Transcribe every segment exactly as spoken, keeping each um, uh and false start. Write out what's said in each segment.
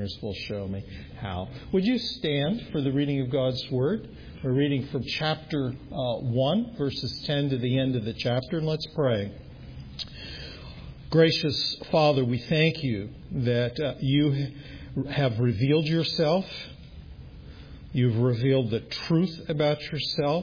listeners will show me how. Would you stand for the reading of God's Word? We're reading from chapter uh, one, verses ten to the end of the chapter, and let's pray. Gracious Father, we thank you that uh, you have revealed yourself. You've revealed the truth about yourself,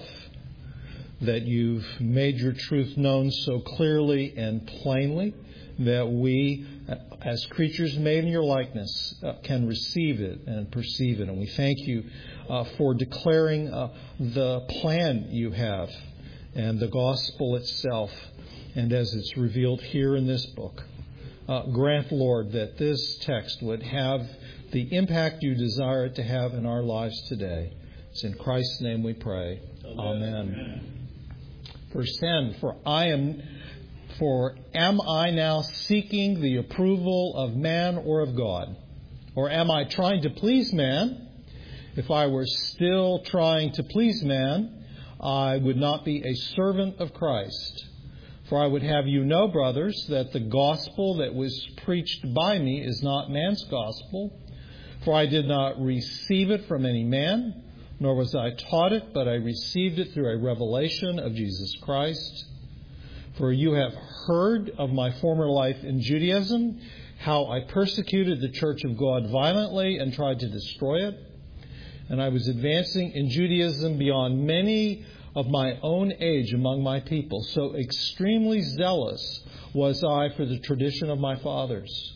that you've made your truth known so clearly and plainly that we, as creatures made in your likeness, uh, can receive it and perceive it. And we thank you uh, for declaring uh, the plan you have and the gospel itself, and as it's revealed here in this book. Uh, grant, Lord, that this text would have the impact you desire it to have in our lives today. It's in Christ's name we pray. Amen. Amen. Verse ten, for I am, for am I now seeking the approval of man or of God? Or am I trying to please man? If I were still trying to please man, I would not be a servant of Christ. For I would have you know, brothers, that the gospel that was preached by me is not man's gospel. For I did not receive it from any man, nor was I taught it, but I received it through a revelation of Jesus Christ. For you have heard of my former life in Judaism, how I persecuted the church of God violently and tried to destroy it. And I was advancing in Judaism beyond many of my own age among my people. So extremely zealous was I for the tradition of my fathers.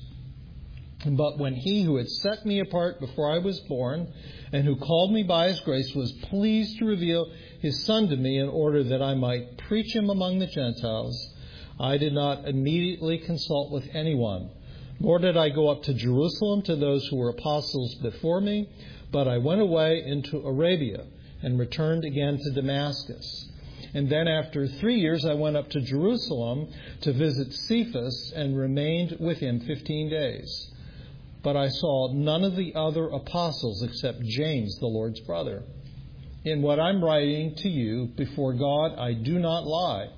But when he who had set me apart before I was born, and who called me by his grace, was pleased to reveal his Son to me in order that I might preach him among the Gentiles, I did not immediately consult with anyone, nor did I go up to Jerusalem to those who were apostles before me, but I went away into Arabia and returned again to Damascus. And then after three years I went up to Jerusalem to visit Cephas and remained with him fifteen days. But I saw none of the other apostles except James, the Lord's brother. In what I'm writing to you before God, I do not lie.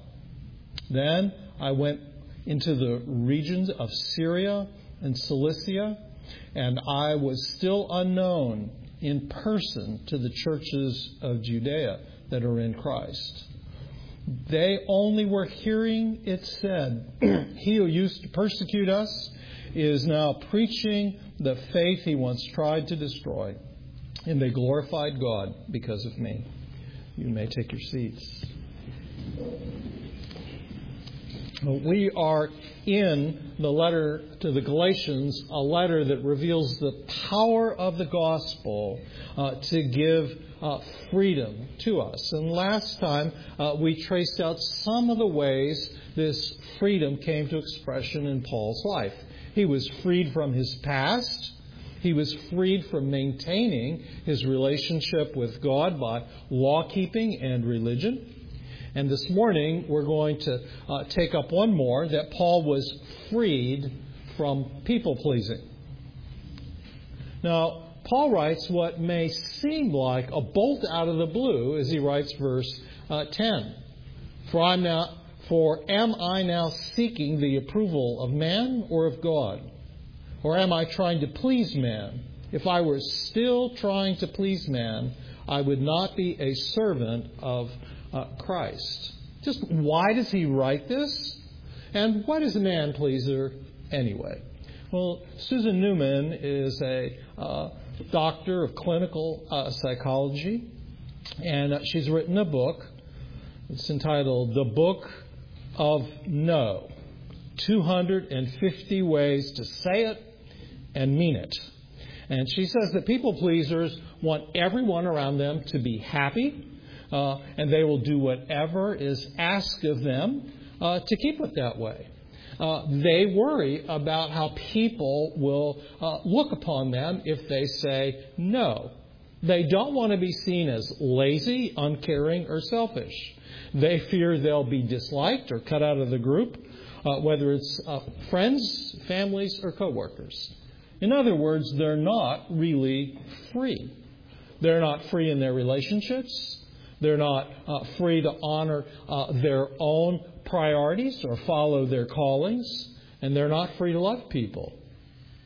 Then I went into the regions of Syria and Cilicia, and I was still unknown in person to the churches of Judea that are in Christ. They only were hearing it said, he who used to persecute us is now preaching the faith he once tried to destroy. And they glorified God because of me. You may take your seats. We are in the letter to the Galatians, a letter that reveals the power of the gospel uh, to give uh, freedom to us. And last time uh, we traced out some of the ways this freedom came to expression in Paul's life. He was freed from his past. He was freed from maintaining his relationship with God by law-keeping and religion. And this morning, we're going to uh, take up one more, that Paul was freed from people-pleasing. Now, Paul writes what may seem like a bolt out of the blue as he writes verse uh, ten. For I'm now... For am I now seeking the approval of man or of God? Or am I trying to please man? If I were still trying to please man, I would not be a servant of uh, Christ. Just why does he write this? And what is a man pleaser anyway? Well, Susan Newman is a uh, doctor of clinical uh, psychology, and uh, she's written a book. It's entitled The Book of No, two hundred fifty Ways to Say It and Mean It. And she says that people pleasers want everyone around them to be happy, uh, and they will do whatever is asked of them uh, to keep it that way. Uh, they worry about how people will uh, look upon them if they say no. They don't want to be seen as lazy, uncaring, or selfish. They fear they'll be disliked or cut out of the group, uh, whether it's uh, friends, families, or coworkers. In other words, they're not really free. They're not free in their relationships. They're not uh, free to honor uh, their own priorities or follow their callings. And they're not free to love people.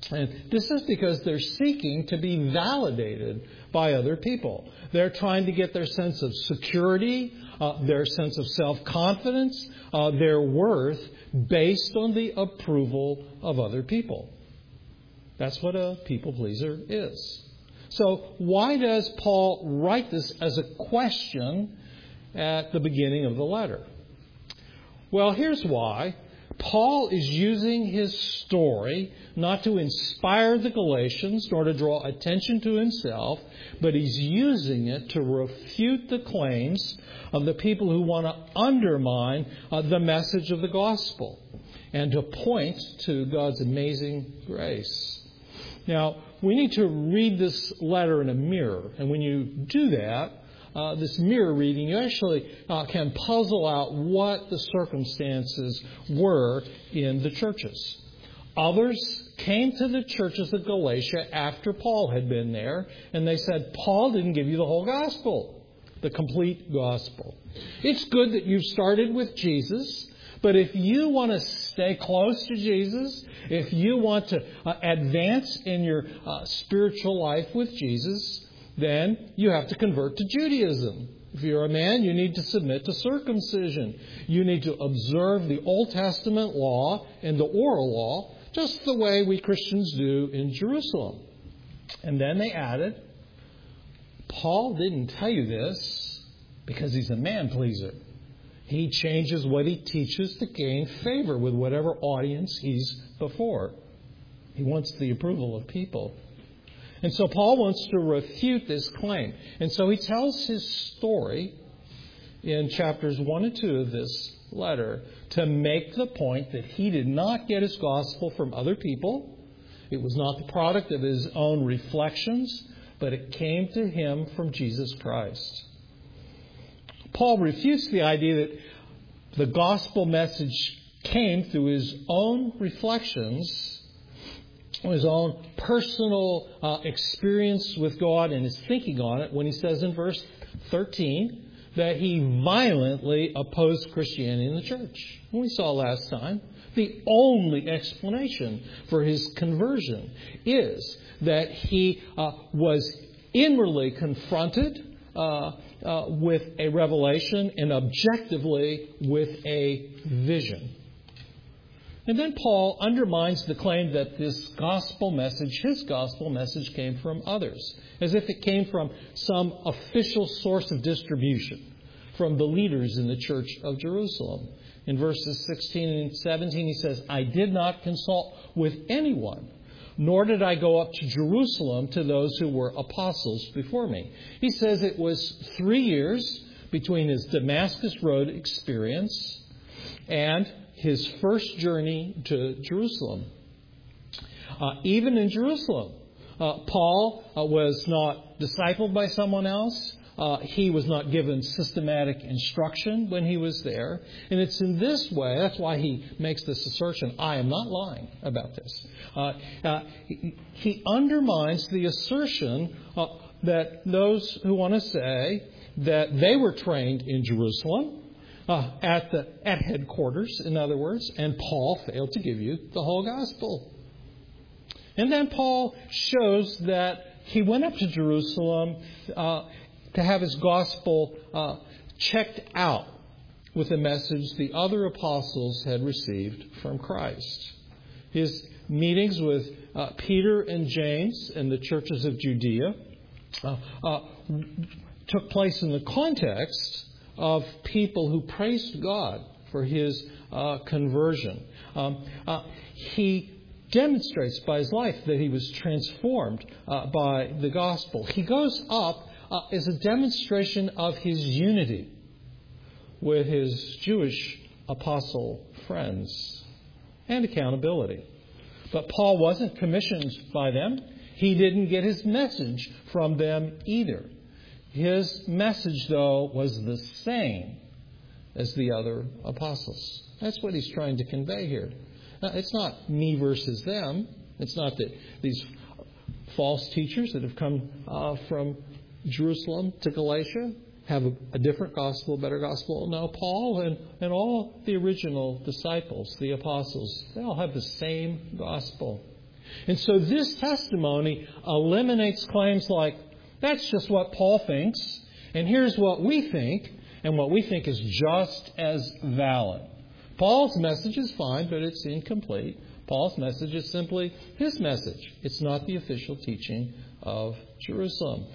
And this is because they're seeking to be validated by other people. They're trying to get their sense of security, uh, their sense of self-confidence, uh, their worth based on the approval of other people. That's what a people pleaser is. So why does Paul write this as a question at the beginning of the letter? Well, here's why. Paul is using his story not to inspire the Galatians nor to draw attention to himself, but he's using it to refute the claims of the people who want to undermine uh, the message of the gospel and to point to God's amazing grace. Now, we need to read this letter in a mirror, and when you do that, Uh, this mirror reading, you actually uh, can puzzle out what the circumstances were in the churches. Others came to the churches of Galatia after Paul had been there, and they said, Paul didn't give you the whole gospel, the complete gospel. It's good that you've started with Jesus, but if you want to stay close to Jesus, if you want to uh, advance in your uh, spiritual life with Jesus, then you have to convert to Judaism. If you're a man, you need to submit to circumcision. You need to observe the Old Testament law and the oral law, just the way we Christians do in Jerusalem. And then they added, Paul didn't tell you this because he's a man pleaser. He changes what he teaches to gain favor with whatever audience he's before. He wants the approval of people. And so Paul wants to refute this claim. And so he tells his story in chapters one and two of this letter to make the point that he did not get his gospel from other people. It was not the product of his own reflections, but it came to him from Jesus Christ. Paul refutes the idea that the gospel message came through his own reflections, his own personal uh, experience with God and his thinking on it when he says in verse thirteen that he violently opposed Christianity in the church. And we saw last time the only explanation for his conversion is that he uh, was inwardly confronted uh, uh, with a revelation and objectively with a vision. And then Paul undermines the claim that this gospel message, his gospel message, came from others, as if it came from some official source of distribution, from the leaders in the church of Jerusalem. In verses sixteen and seventeen, he says, I did not consult with anyone, nor did I go up to Jerusalem to those who were apostles before me. He says it was three years between his Damascus Road experience and his first journey to Jerusalem. Uh, even in Jerusalem, uh, Paul uh, was not discipled by someone else. Uh, he was not given systematic instruction when he was there. And it's in this way, that's why he makes this assertion, I am not lying about this. Uh, uh, he, he undermines the assertion uh, that those who want to say that they were trained in Jerusalem, Uh, at the at headquarters, in other words, and Paul failed to give you the whole gospel. And then Paul shows that he went up to Jerusalem uh, to have his gospel uh, checked out with the message the other apostles had received from Christ. His meetings with uh, Peter and James in the churches of Judea uh, uh, took place in the context of people who praised God for his uh, conversion. Um, uh, he demonstrates by his life that he was transformed uh, by the gospel. He goes up uh, as a demonstration of his unity with his Jewish apostle friends and accountability. But Paul wasn't commissioned by them. He didn't get his message from them either. His message, though, was the same as the other apostles. That's what he's trying to convey here. Now, it's not me versus them. It's not that these false teachers that have come uh, from Jerusalem to Galatia have a, a different gospel, a better gospel. No, Paul and, and all the original disciples, the apostles, they all have the same gospel. And so this testimony eliminates claims like, that's just what Paul thinks, and here's what we think, and what we think is just as valid. Paul's message is fine, but it's incomplete. Paul's message is simply his message. It's not the official teaching of Jerusalem.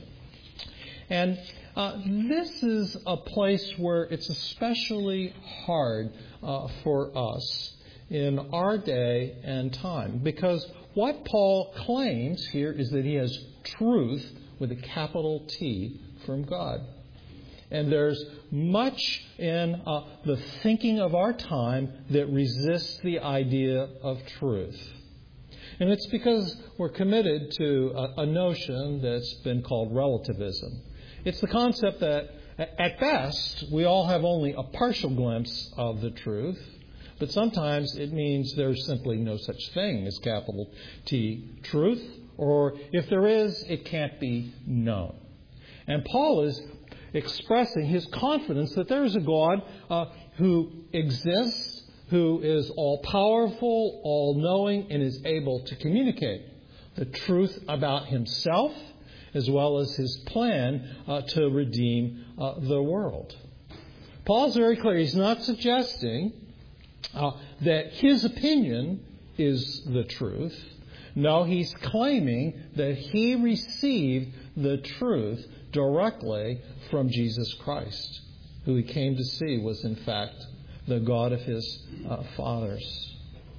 And uh, this is a place where it's especially hard uh, for us in our day and time, because what Paul claims here is that he has truth with a capital T from God. And there's much in uh, the thinking of our time that resists the idea of truth. And it's because we're committed to a, a notion that's been called relativism. It's the concept that, at best, we all have only a partial glimpse of the truth. But sometimes it means there's simply no such thing as capital T truth. Or if there is, it can't be known. And Paul is expressing his confidence that there is a God uh, who exists, who is all-powerful, all-knowing, and is able to communicate the truth about himself as well as his plan uh, to redeem uh, the world. Paul's very clear. He's not suggesting uh, that his opinion is the truth. No, he's claiming that he received the truth directly from Jesus Christ, who he came to see was in fact the God of his uh, fathers.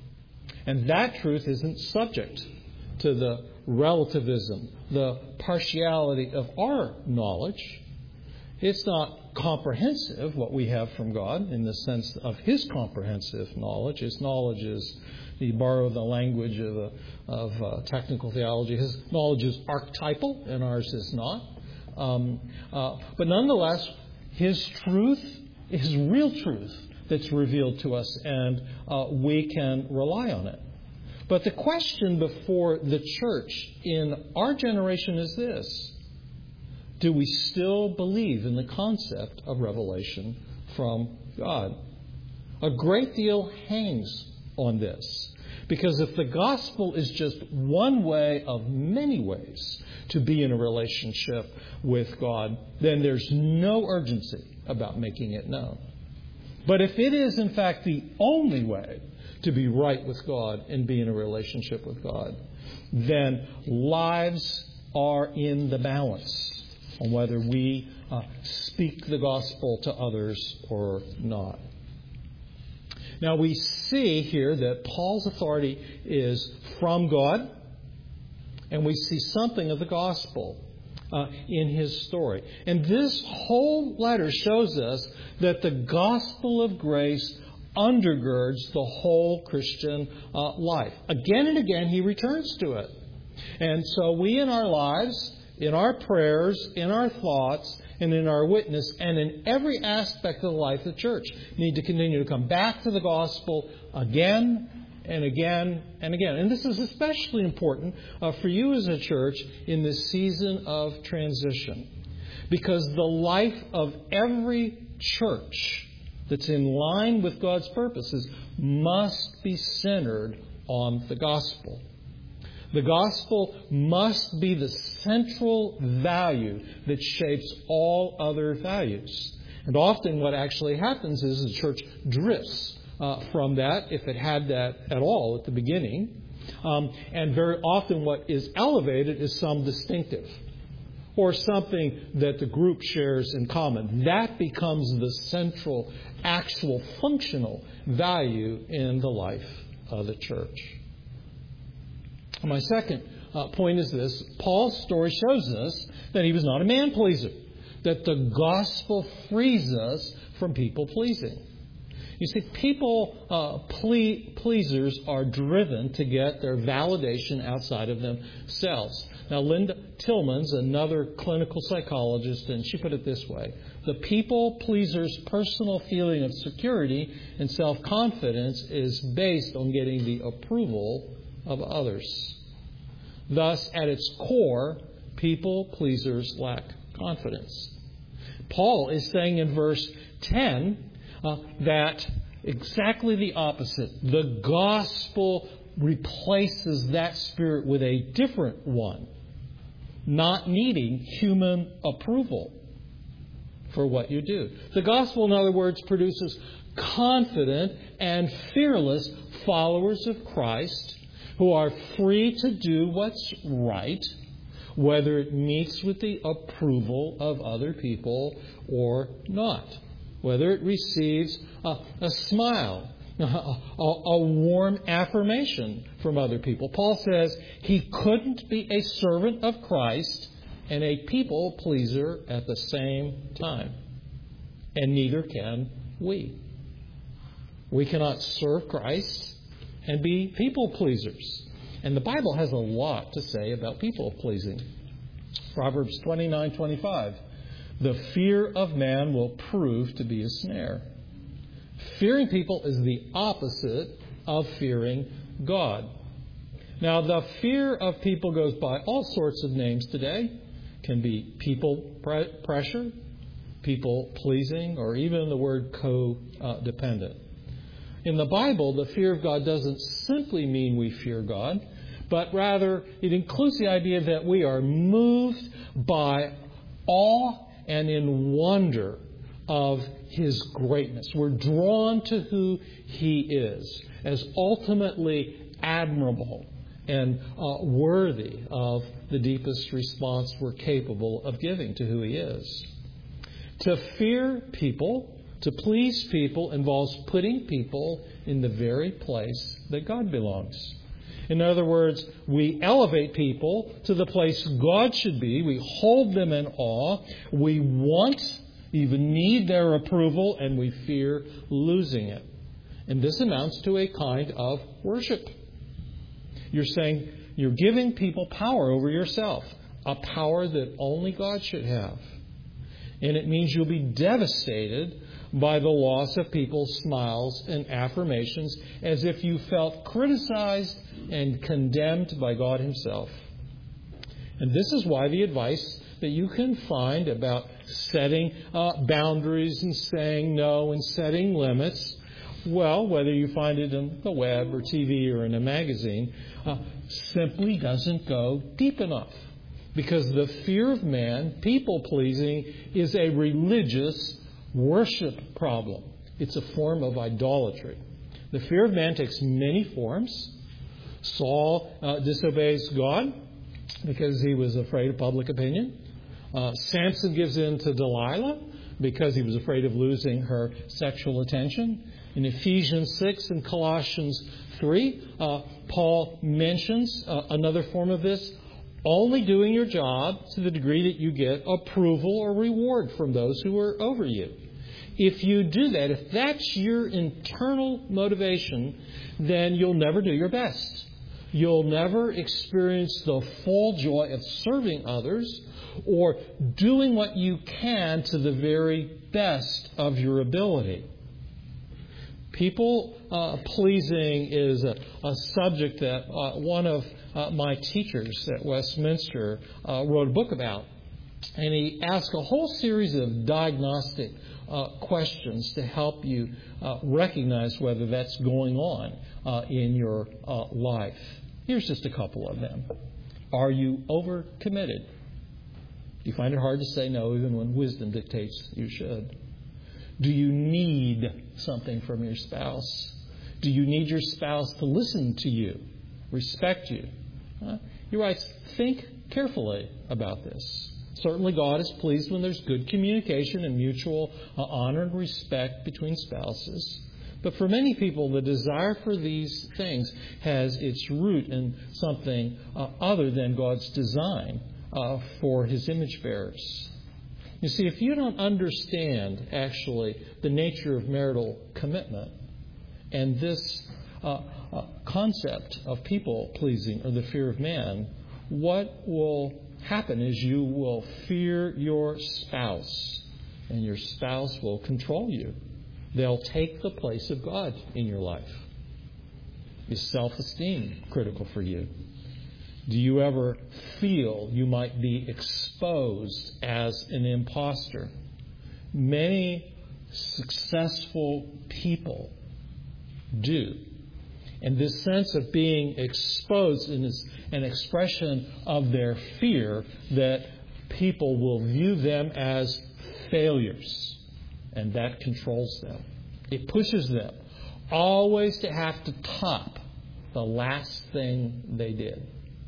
And that truth isn't subject to the relativism, the partiality of our knowledge. It's not comprehensive, what we have from God, in the sense of his comprehensive knowledge. His knowledge is, you borrow the language of, uh, of uh, technical theology, his knowledge is archetypal, and ours is not. Um, uh, but nonetheless, his truth is real truth that's revealed to us, and uh, we can rely on it. But the question before the church in our generation is this: do we still believe in the concept of revelation from God? A great deal hangs on this, because if the gospel is just one way of many ways to be in a relationship with God, then there's no urgency about making it known. But if it is, in fact, the only way to be right with God and be in a relationship with God, then lives are in the balance on whether we uh, speak the gospel to others or not. Now, we see here that Paul's authority is from God, and we see something of the gospel uh, in his story. And this whole letter shows us that the gospel of grace undergirds the whole Christian uh, life. Again and again, he returns to it. And so we in our lives, in our prayers, in our thoughts, and in our witness, and in every aspect of the life of the church, need to continue to come back to the gospel again and again and again. And this is especially important uh, for you as a church in this season of transition, because the life of every church that's in line with God's purposes must be centered on the gospel. The gospel must be the central value that shapes all other values. And often what actually happens is the church drifts uh, from that, if it had that at all at the beginning. Um, and very often what is elevated is some distinctive, or something that the group shares in common. That becomes the central, actual, functional value in the life of the church. My second uh, point is this: Paul's story shows us that he was not a man pleaser, that the gospel frees us from people pleasing. You see, people uh, ple- pleasers are driven to get their validation outside of themselves. Now, Linda Tillman's another clinical psychologist, and she put it this way: the people pleaser's personal feeling of security and self-confidence is based on getting the approval of others. Thus, at its core, people pleasers lack confidence. Paul is saying in verse ten uh, that exactly the opposite. The gospel replaces that spirit with a different one, not needing human approval for what you do. The gospel, in other words, produces confident and fearless followers of Christ who are free to do what's right, whether it meets with the approval of other people or not, whether it receives a, a smile, a, a, a warm affirmation from other people. Paul says he couldn't be a servant of Christ and a people pleaser at the same time, and neither can we. We cannot serve Christ and be people pleasers. And the Bible has a lot to say about people pleasing. Proverbs twenty-nine twenty-five. The fear of man will prove to be a snare. Fearing people is the opposite of fearing God. Now, the fear of people goes by all sorts of names today. It can be people pre- pressure, people pleasing, or even the word co-dependent. In the Bible, the fear of God doesn't simply mean we fear God, but rather it includes the idea that we are moved by awe and in wonder of His greatness. We're drawn to who He is as ultimately admirable and uh, worthy of the deepest response we're capable of giving to who He is. To fear people, to please people, involves putting people in the very place that God belongs. In other words, we elevate people to the place God should be. We hold them in awe. We want, even need their approval, and we fear losing it. And this amounts to a kind of worship. You're saying you're giving people power over yourself, a power that only God should have. And it means you'll be devastated by the loss of people's smiles and affirmations as if you felt criticized and condemned by God Himself. And this is why the advice that you can find about setting uh, boundaries and saying no and setting limits, well, whether you find it on the web or T V or in a magazine, uh, simply doesn't go deep enough. Because the fear of man, people-pleasing, is a religious worship problem. It's a form of idolatry. The fear of man takes many forms. Saul uh, disobeys God because he was afraid of public opinion. Uh, Samson gives in to Delilah because he was afraid of losing her sexual attention. In Ephesians six and Colossians three, uh, Paul mentions uh, another form of this: only doing your job to the degree that you get approval or reward from those who are over you. If you do that, if that's your internal motivation, then you'll never do your best. You'll never experience the full joy of serving others or doing what you can to the very best of your ability. People uh, pleasing is a, a subject that uh, one of uh, my teachers at Westminster uh, wrote a book about. And he asked a whole series of diagnostic uh, questions to help you uh, recognize whether that's going on uh, in your uh, life. Here's just a couple of them. Are you overcommitted? Do you find it hard to say no even when wisdom dictates you should? Do you need something from your spouse? Do you need your spouse to listen to you, respect you? Uh, he writes, think carefully about this. Certainly God is pleased when there's good communication and mutual uh, honor and respect between spouses. But for many people, the desire for these things has its root in something uh, other than God's design uh, for His image bearers. You see, if you don't understand, actually, the nature of marital commitment and this uh, uh, concept of people-pleasing or the fear of man, what will happen is you will fear your spouse, and your spouse will control you. They'll take the place of God in your life. Is self-esteem critical for you? Do you ever feel you might be exposed as an imposter? Many successful people do. And this sense of being exposed is an expression of their fear that people will view them as failures. And that controls them. It pushes them always to have to top the last thing they did.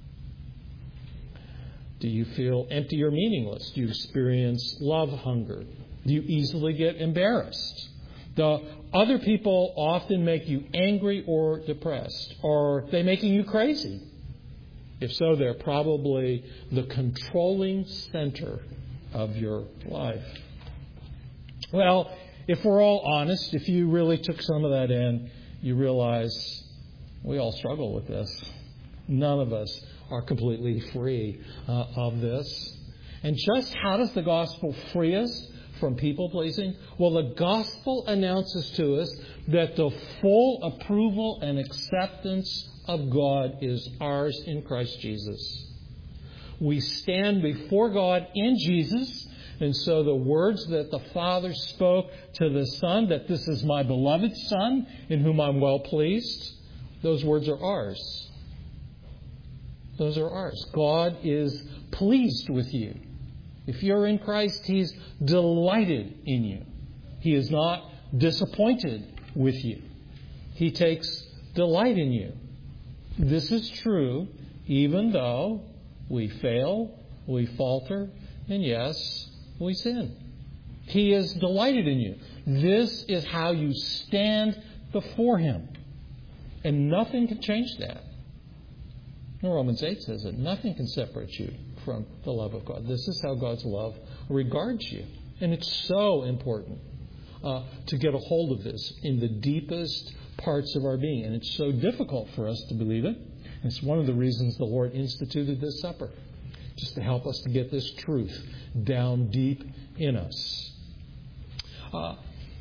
Do you feel empty or meaningless? Do you experience love hunger? Do you easily get embarrassed? The other people often make you angry or depressed. Or are they making you crazy? If so, they're probably the controlling center of your life. Well, if we're all honest, if you really took some of that in, you realize we all struggle with this. None of us are completely free uh, of this. And just how does the gospel free us from people-pleasing? Well, the gospel announces to us that the full approval and acceptance of God is ours in Christ Jesus. We stand before God in Jesus, and so the words that the Father spoke to the Son, that this is my beloved Son in whom I'm well pleased, those words are ours. Those are ours. God is pleased with you. If you're in Christ, He's delighted in you. He is not disappointed with you. He takes delight in you. This is true even though we fail, we falter, and yes, we sin. He is delighted in you. This is how you stand before Him. And nothing can change that. Romans eight says it. Nothing can separate you from the love of God. This is how God's love regards you. And it's so important uh, to get a hold of this in the deepest parts of our being. And it's so difficult for us to believe it. And it's one of the reasons the Lord instituted this supper, just to help us to get this truth down deep in us. Uh,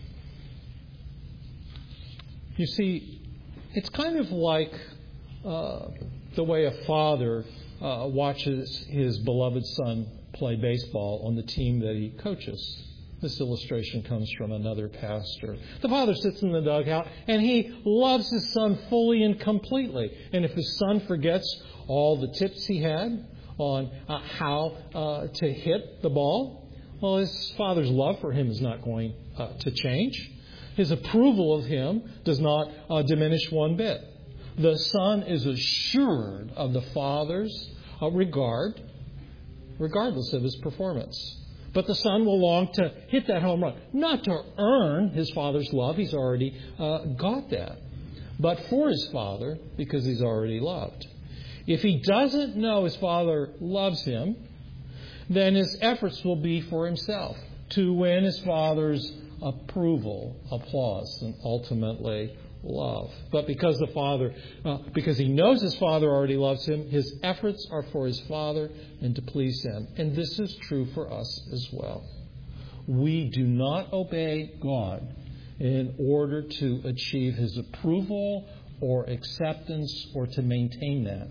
you see, it's kind of like uh, the way a father uh, watches his beloved son play baseball on the team that he coaches. This illustration comes from another pastor. The father sits in the dugout and he loves his son fully and completely. And if his son forgets all the tips he had on uh, how uh, to hit the ball, well, his father's love for him is not going uh, to change. His approval of him does not uh, diminish one bit. The son is assured of the father's uh, regard, regardless of his performance. But the son will long to hit that home run, not to earn his father's love. He's already uh, got that. But for his father, because he's already loved. If he doesn't know his father loves him, then his efforts will be for himself to win his father's approval, applause, and ultimately love. But because the father, uh, because he knows his father already loves him, his efforts are for his father and to please him. And this is true for us as well. We do not obey God in order to achieve His approval or acceptance or to maintain that.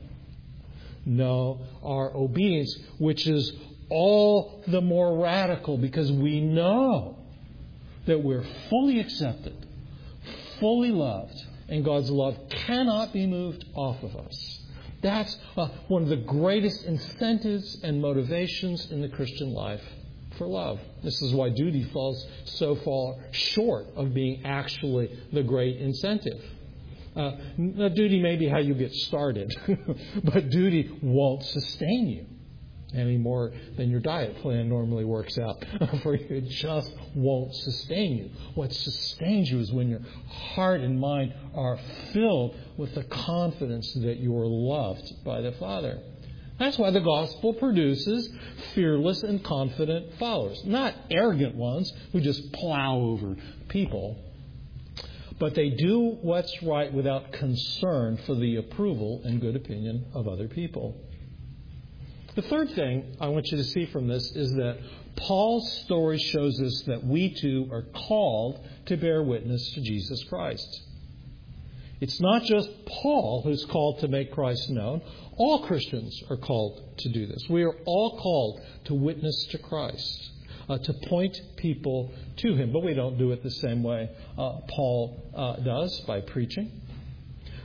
No, our obedience, which is all the more radical because we know that we're fully accepted, fully loved, and God's love cannot be moved off of us. That's uh, one of the greatest incentives and motivations in the Christian life for love. This is why duty falls so far short of being actually the great incentive. Uh, duty may be how you get started, but duty won't sustain you any more than your diet plan normally works out for you. It just won't sustain you. What sustains you is when your heart and mind are filled with the confidence that you are loved by the Father. That's why the gospel produces fearless and confident followers. Not arrogant ones who just plow over people. But they do what's right without concern for the approval and good opinion of other people. The third thing I want you to see from this is that Paul's story shows us that we too are called to bear witness to Jesus Christ. It's not just Paul who's called to make Christ known. All Christians are called to do this. We are all called to witness to Christ, uh, to point people to Him. But we don't do it the same way uh, Paul uh, does, by preaching.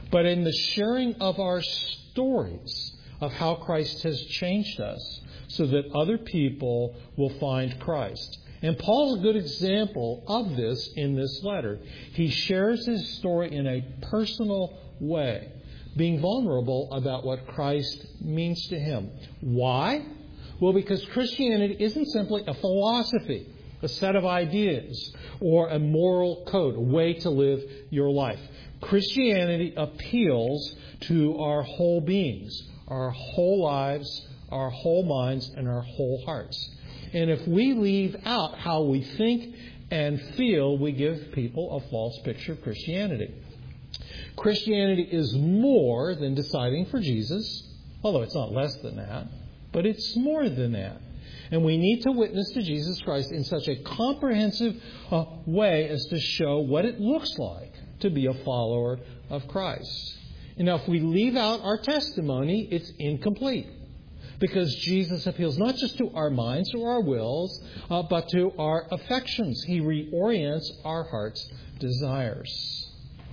but in the sharing of our stories of how Christ has changed us so that other people will find Christ. And Paul's a good example of this in this letter. He shares his story in a personal way, being vulnerable about what Christ means to him. Why? Well, because Christianity isn't simply a philosophy, a set of ideas, or a moral code, a way to live your life. Christianity appeals to our whole beings, our whole lives, our whole minds, and our whole hearts. And if we leave out how we think and feel, we give people a false picture of Christianity. Christianity is more than deciding for Jesus, although it's not less than that, but it's more than that. And we need to witness to Jesus Christ in such a comprehensive uh, way as to show what it looks like to be a follower of Christ. And now, if we leave out our testimony, it's incomplete. Because Jesus appeals not just to our minds or our wills, uh, but to our affections. He reorients our heart's desires.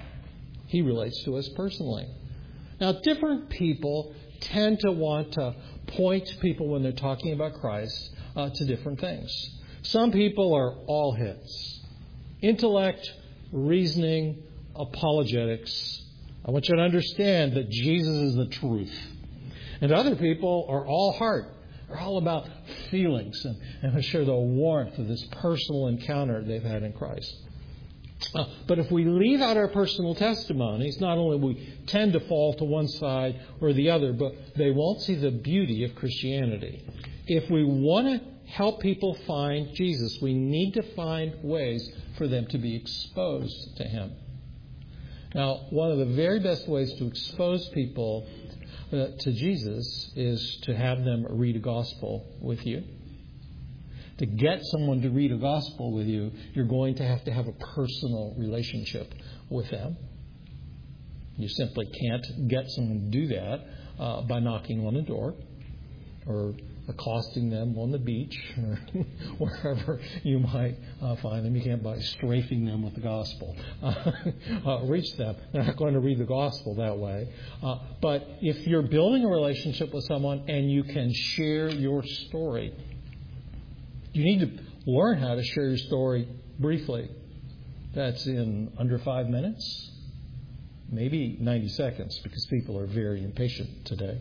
He relates to us personally. Now, different people tend to want to point people when they're talking about Christ uh, to different things. Some people are all hits. Intellect, reasoning, apologetics. I want you to understand that Jesus is the truth. And other people are all heart. They're all about feelings and, and share the warmth of this personal encounter they've had in Christ. Uh, but if we leave out our personal testimonies, not only we tend to fall to one side or the other, but they won't see the beauty of Christianity. If we want to help people find Jesus, we need to find ways for them to be exposed to Him. Now, one of the very best ways to expose people uh, to Jesus is to have them read a gospel with you. To get someone to read a gospel with you, you're going to have to have a personal relationship with them. You simply can't get someone to do that uh, by knocking on a door or accosting them on the beach or wherever you might uh, find them. You can't by strafing them with the gospel. Uh, uh, reach them. They're not going to read the gospel that way. Uh, but if you're building a relationship with someone and you can share your story, you need to learn how to share your story briefly. That's in under five minutes, maybe ninety seconds, because people are very impatient today.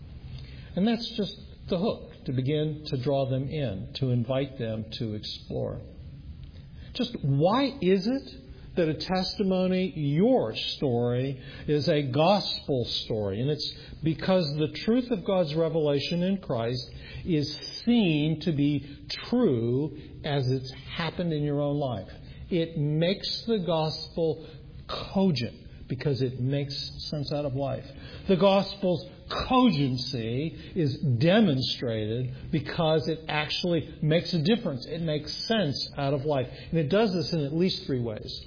And that's just the hook, to begin to draw them in, to invite them to explore. Just why is it that a testimony, your story, is a gospel story? And it's because the truth of God's revelation in Christ is seen to be true as it's happened in your own life. It makes the gospel cogent because it makes sense out of life. The gospel's cogency is demonstrated because it actually makes a difference. It makes sense out of life. And it does this in at least three ways.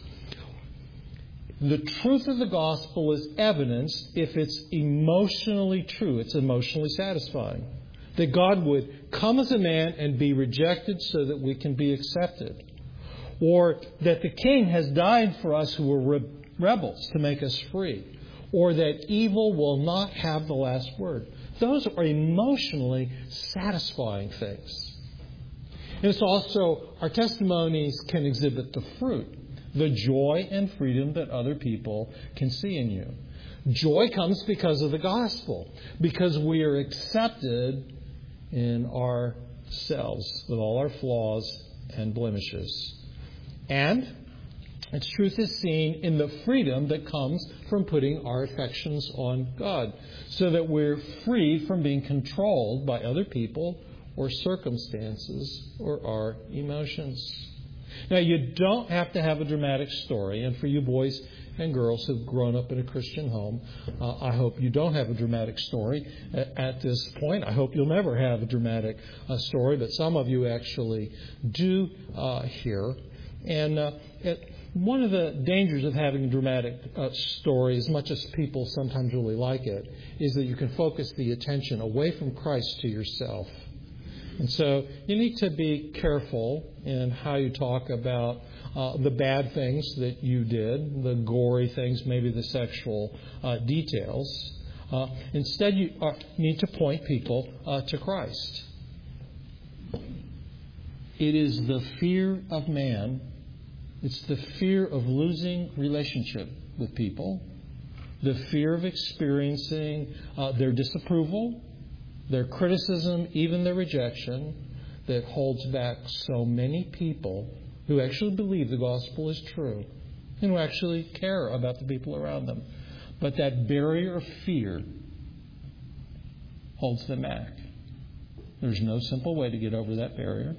The truth of the gospel is evidenced if it's emotionally true. It's emotionally satisfying. That God would come as a man and be rejected so that we can be accepted. Or that the King has died for us who were re- rebels to make us free. Or that evil will not have the last word. Those are emotionally satisfying things. And it's also, our testimonies can exhibit the fruit, the joy and freedom that other people can see in you. Joy comes because of the gospel, because we are accepted in ourselves with all our flaws and blemishes. And its truth is seen in the freedom that comes from putting our affections on God, so that we're freed from being controlled by other people or circumstances or our emotions. Now, you don't have to have a dramatic story, and for you boys and girls who've grown up in a Christian home, uh, I hope you don't have a dramatic story at, at this point. I hope you'll never have a dramatic uh, story, but some of you actually do uh, here. And uh, it, one of the dangers of having a dramatic uh, story, as much as people sometimes really like it, is that you can focus the attention away from Christ to yourself. And so you need to be careful in how you talk about uh, the bad things that you did, the gory things, maybe the sexual uh, details. Uh, instead, you are, need to point people uh, to Christ. It is the fear of man. It's the fear of losing relationship with people, the fear of experiencing uh, their disapproval, their criticism, even their rejection, that holds back so many people who actually believe the gospel is true and who actually care about the people around them. But that barrier of fear holds them back. There's no simple way to get over that barrier.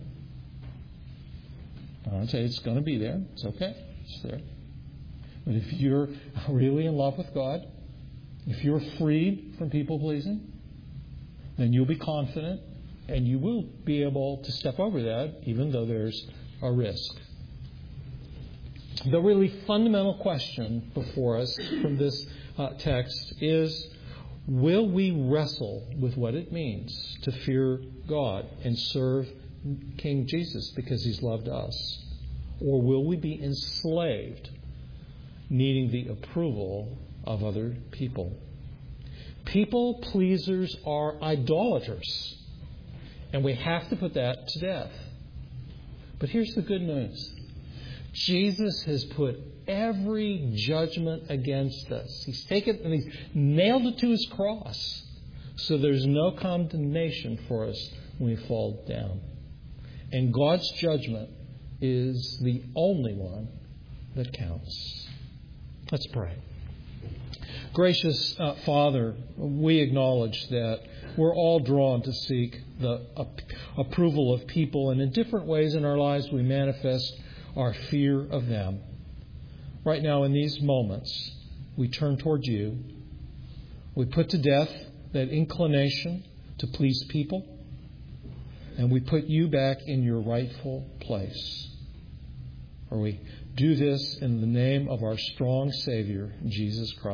I don't say it's going to be there. It's okay. It's there. But if you're really in love with God, if you're freed from people pleasing, then you'll be confident and you will be able to step over that, even though there's a risk. The really fundamental question before us from this uh, text is, will we wrestle with what it means to fear God and serve King Jesus because He's loved us? Or will we be enslaved, needing the approval of other people? People pleasers are idolaters, and we have to put that to death. But here's the good news. Jesus has put every judgment against us. He's taken and He's nailed it to His cross. So there's no condemnation for us when we fall down. And God's judgment is the only one that counts. Let's pray. Gracious uh, Father, we acknowledge that we're all drawn to seek the uh, approval of people, and in different ways in our lives we manifest our fear of them. Right now in these moments, we turn toward You. We put to death that inclination to please people, and we put You back in Your rightful place. For we do this in the name of our strong Savior, Jesus Christ.